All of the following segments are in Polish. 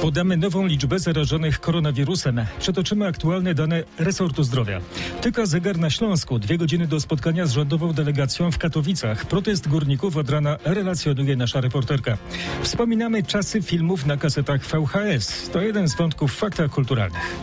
Podamy nową liczbę zarażonych koronawirusem. Przetoczymy aktualne dane resortu zdrowia. Tyka zegar na Śląsku. 2 godziny do spotkania z rządową delegacją w Katowicach. Protest górników od rana relacjonuje nasza reporterka. Wspominamy czasy filmów na kasetach VHS. To jeden z wątków w faktach kulturalnych.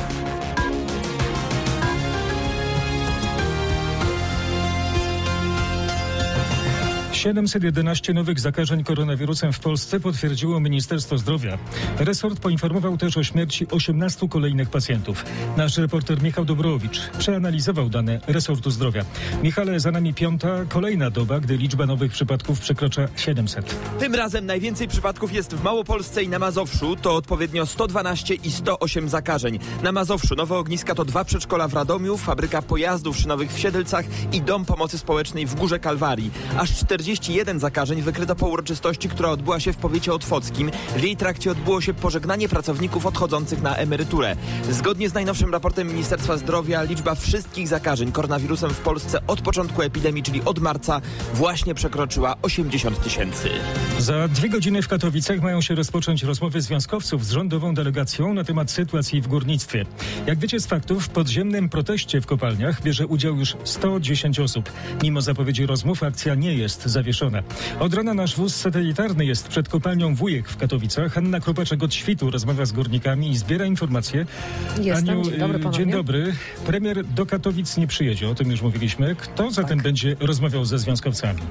711 nowych zakażeń koronawirusem w Polsce potwierdziło Ministerstwo Zdrowia. Resort poinformował też o śmierci 18 kolejnych pacjentów. Nasz reporter Michał Dobrowicz przeanalizował dane resortu zdrowia. Michale, za nami 5. kolejna doba, gdy liczba nowych przypadków przekracza 700. Tym razem najwięcej przypadków jest w Małopolsce i na Mazowszu. To odpowiednio 112 i 108 zakażeń. Na Mazowszu nowe ogniska to 2 przedszkola w Radomiu, fabryka pojazdów szynowych w Siedlcach i dom pomocy społecznej w Górze Kalwarii. Aż 41 zakażeń wykryto po uroczystości, która odbyła się w powiecie otwockim. W jej trakcie odbyło się pożegnanie pracowników odchodzących na emeryturę. Zgodnie z najnowszym raportem Ministerstwa Zdrowia liczba wszystkich zakażeń koronawirusem w Polsce od początku epidemii, czyli od marca, właśnie przekroczyła 80 tysięcy. Za 2 godziny w Katowicach mają się rozpocząć rozmowy związkowców z rządową delegacją na temat sytuacji w górnictwie. Jak wiecie z faktów, w podziemnym proteście w kopalniach bierze udział już 110 osób. Mimo zapowiedzi rozmów akcja nie jest zawieszona. Od rana nasz wóz satelitarny jest przed kopalnią Wujek w Katowicach. Anna Kropaczek od świtu rozmawia z górnikami i zbiera informacje. Jestem. Aniu, Dzień dobry, dzień dobry. Premier do Katowic nie przyjedzie, o tym już mówiliśmy. Kto zatem będzie rozmawiał ze związkowcami?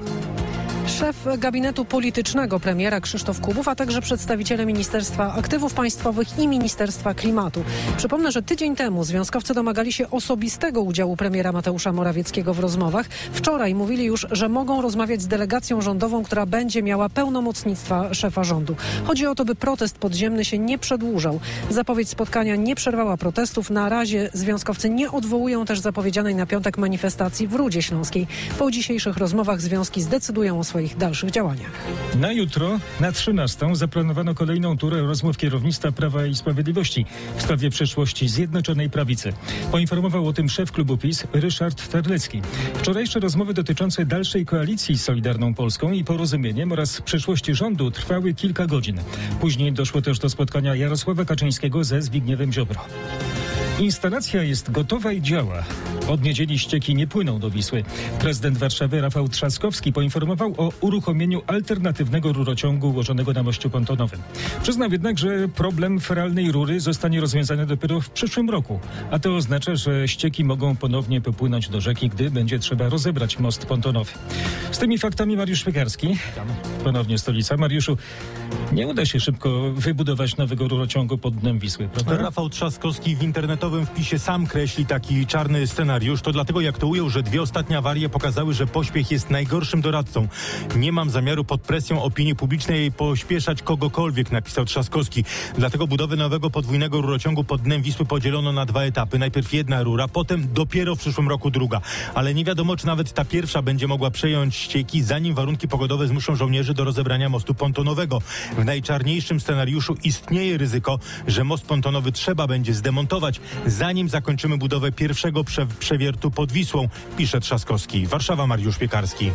Szef gabinetu politycznego premiera Krzysztof Kubów, a także przedstawiciele Ministerstwa Aktywów Państwowych i Ministerstwa Klimatu. Przypomnę, że tydzień temu związkowcy domagali się osobistego udziału premiera Mateusza Morawieckiego w rozmowach. Wczoraj mówili już, że mogą rozmawiać z delegacją rządową, która będzie miała pełnomocnictwa szefa rządu. Chodzi o to, by protest podziemny się nie przedłużał. Zapowiedź spotkania nie przerwała protestów. Na razie związkowcy nie odwołują też zapowiedzianej na piątek manifestacji w Rudzie Śląskiej. Po dzisiejszych rozmowach związki zdecydują o swoich dalszych działaniach. Na jutro, na 13, zaplanowano kolejną turę rozmów kierownictwa Prawa i Sprawiedliwości w sprawie przyszłości Zjednoczonej Prawicy. Poinformował o tym szef klubu PiS Ryszard Terlecki. Wczorajsze rozmowy dotyczące dalszej koalicji z Solidarną Polską i Porozumieniem oraz przyszłości rządu trwały kilka godzin. Później doszło też do spotkania Jarosława Kaczyńskiego ze Zbigniewem Ziobro. Instalacja jest gotowa i działa. Od niedzieli ścieki nie płyną do Wisły. Prezydent Warszawy Rafał Trzaskowski poinformował o uruchomieniu alternatywnego rurociągu ułożonego na mościu pontonowym. Przyznał jednak, że problem feralnej rury zostanie rozwiązany dopiero w przyszłym roku. A to oznacza, że ścieki mogą ponownie popłynąć do rzeki, gdy będzie trzeba rozebrać most pontonowy. Z tymi faktami Mariusz Piekarski. Ponownie stolica. Mariuszu, nie uda się szybko wybudować nowego rurociągu pod dnem Wisły, prawda? Rafał Trzaskowski w internetowym wpisie sam kreśli taki czarny scenariusz. To dlatego, jak to ujął, że 2 ostatnie awarie pokazały, że pośpiech jest najgorszym doradcą. Nie mam zamiaru pod presją opinii publicznej pośpieszać kogokolwiek, napisał Trzaskowski. Dlatego budowę nowego podwójnego rurociągu pod dnem Wisły podzielono na 2 etapy. Najpierw jedna rura, potem dopiero w przyszłym roku druga. Ale nie wiadomo, czy nawet ta pierwsza będzie mogła przejąć ścieki, zanim warunki pogodowe zmuszą żołnierzy do rozebrania mostu pontonowego. W najczarniejszym scenariuszu istnieje ryzyko, że most pontonowy trzeba będzie zdemontować, zanim zakończymy budowę pierwszego przewiertu pod Wisłą, pisze Trzaskowski. Warszawa, Mariusz Piekarski.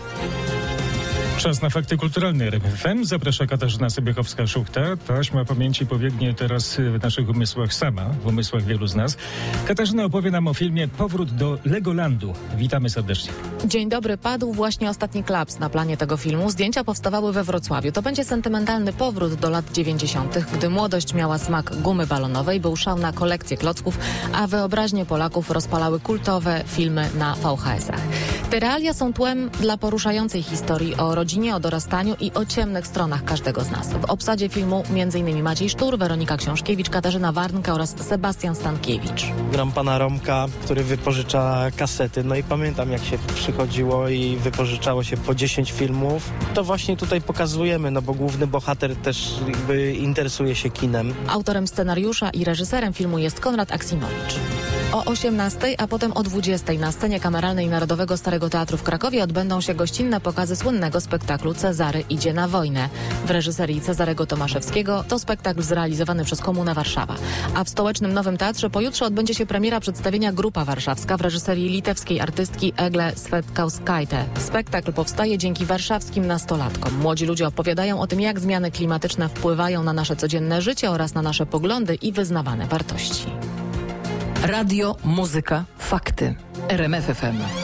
Czas na fakty kulturalne RMF FM. Zaprasza Katarzyna Sobiechowska-Szuchta. Taśma pamięci pobiegnie teraz w naszych umysłach sama, w umysłach wielu z nas. Katarzyna opowie nam o filmie Powrót do Legolandu. Witamy serdecznie. Dzień dobry. Padł właśnie ostatni klaps na planie tego filmu. Zdjęcia powstawały we Wrocławiu. To będzie sentymentalny powrót do lat 90., gdy młodość miała smak gumy balonowej, był szał na kolekcję klocków, a wyobraźnie Polaków rozpalały kultowe filmy na VHS-ach. Te realia są tłem dla poruszającej historii o rodzinie, o dorastaniu i o ciemnych stronach każdego z nas. W obsadzie filmu m.in. Maciej Sztur, Weronika Książkiewicz, Katarzyna Warnka oraz Sebastian Stankiewicz. Gram pana Romka, który wypożycza kasety. No i pamiętam, jak się przychodziło i wypożyczało się po 10 filmów. To właśnie tutaj pokazujemy, no bo główny bohater też jakby interesuje się kinem. Autorem scenariusza i reżyserem filmu jest Konrad Aksinowicz. O 18, a potem o 20 na scenie kameralnej Narodowego Starego Teatru w Krakowie odbędą się gościnne pokazy słynnego spektaklu Cezary idzie na wojnę. W reżyserii Cezarego Tomaszewskiego to spektakl zrealizowany przez Komunę Warszawa. A w stołecznym Nowym Teatrze pojutrze odbędzie się premiera przedstawienia Grupa Warszawska w reżyserii litewskiej artystki Egle Svetkauskaite. Spektakl powstaje dzięki warszawskim nastolatkom. Młodzi ludzie opowiadają o tym, jak zmiany klimatyczne wpływają na nasze codzienne życie oraz na nasze poglądy i wyznawane wartości. Radio, muzyka, fakty. RMF FM.